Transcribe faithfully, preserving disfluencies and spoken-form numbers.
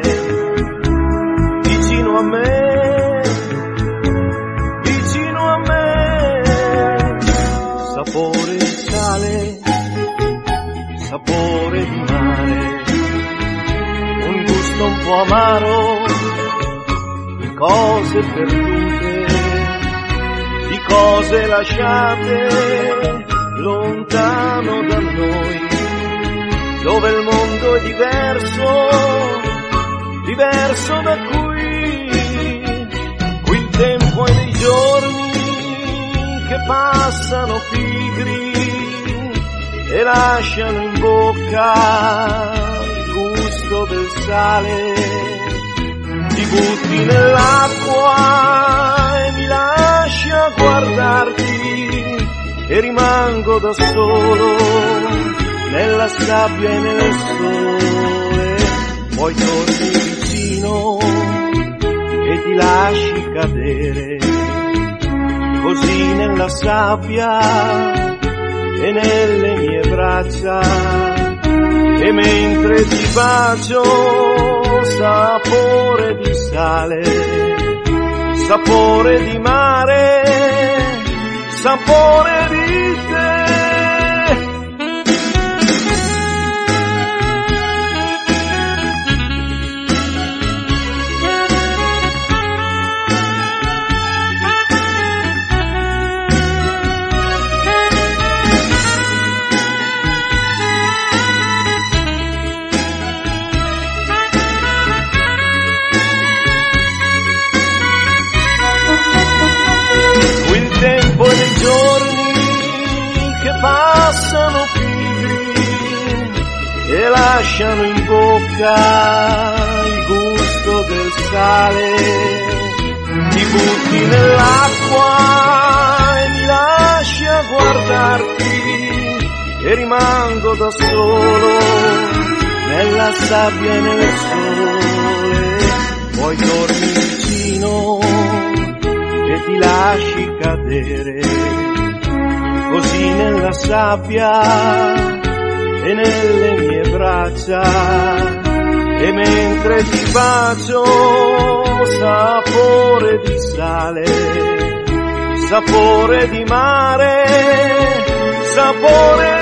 vicino a me, vicino a me, sapore di sale, sapore di mare, un gusto un po' amaro, di cose perdute, di cose lasciate lontano da noi, dove il mondo è diverso, diverso da qui, qui il tempo è dei giorni che passano pigri e lasciano in bocca il gusto del sale, ti butti nell'acqua e mi lasci a guardarti e rimango da solo nella sabbia e nel sole, poi torni vicino e ti lasci cadere così nella sabbia e nelle mie braccia, e mentre ti bacio sapore di sale, sapore di mare, sapore di te. Passano pigri e lasciano in bocca il gusto del sale, ti butti nell'acqua e mi lasci a guardarti e rimango da solo nella sabbia e nel sole, poi torni vicino e ti lasci cadere così nella sabbia e nelle mie braccia, e mentre ti bacio sapore di sale, sapore di mare, sapore